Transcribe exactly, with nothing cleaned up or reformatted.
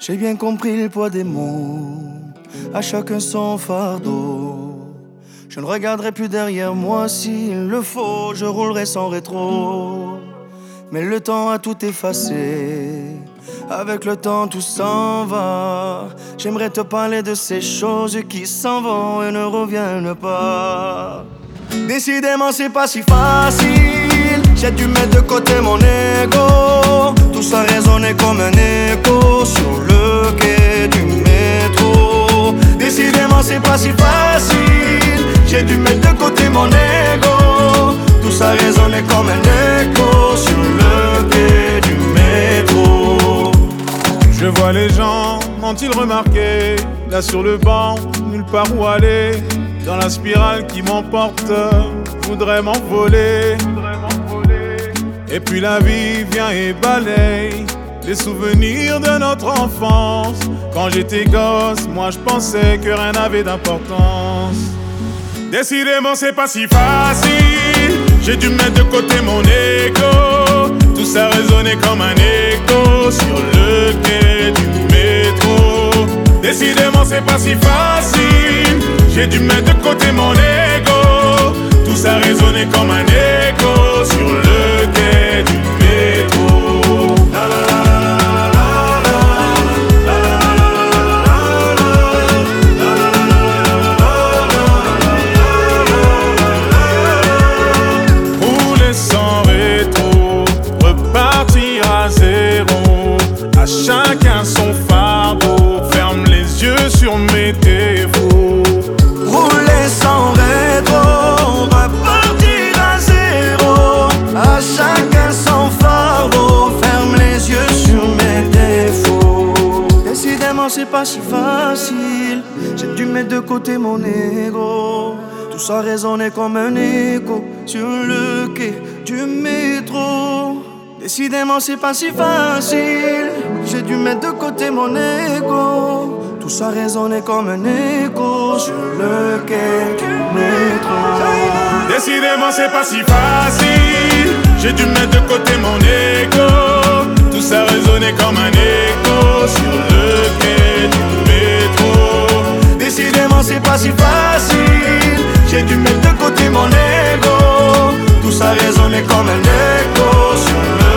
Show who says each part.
Speaker 1: J'ai bien compris le poids des mots, à chacun son fardeau. Je ne regarderai plus derrière moi s'il le faut, je roulerai sans rétro. Mais le temps a tout effacé, avec le temps tout s'en va. J'aimerais te parler de ces choses qui s'en vont et ne reviennent pas. Décidément c'est pas si facile, j'ai dû mettre de côté mon ego. Tout ça résonnait comme un écho sur le quai du métro. Décidément c'est pas si facile, j'ai dû mettre de côté mon ego. Tout ça résonnait comme un écho sur le quai du métro.
Speaker 2: Je vois les gens, m'ont-ils remarqué? Là sur le banc, nulle part où aller. Dans la spirale qui m'emporte, voudrais m'envoler. Et puis la vie vient et balaye les souvenirs de notre enfance. Quand j'étais gosse, moi je pensais que rien n'avait d'importance. Décidément c'est pas si facile, j'ai dû mettre de côté mon ego. Tout ça résonnait comme un écho sur le quai du métro. Décidément c'est pas si facile, j'ai dû mettre de côté mon ego. Tout ça résonnait comme un écho sur le quai du métro. La la la la la la la. Rouler sans rétro, repartir à zéro. À chacun son fardeau, ferme les yeux sur mes défauts.
Speaker 1: Rouler sans rétro, repartir à zéro. À chacun son fardeau, ferme les yeux sur mes défauts. Décidément c'est pas si facile, j'ai dû mettre de côté mon ego. Tout ça résonnait comme un écho sur le quai du métro. Décidément c'est pas si facile, j'ai dû mettre de côté mon ego. Tout ça résonnait comme un écho sur le quai du métro.
Speaker 2: Décidément c'est pas si facile, j'ai dû mettre de côté mon ego. Tout ça résonnait comme un écho sur le quai du métro.
Speaker 1: Décidément c'est pas si facile, j'ai dû mettre de côté mon ego. Tout ça résonnait comme un écho sur le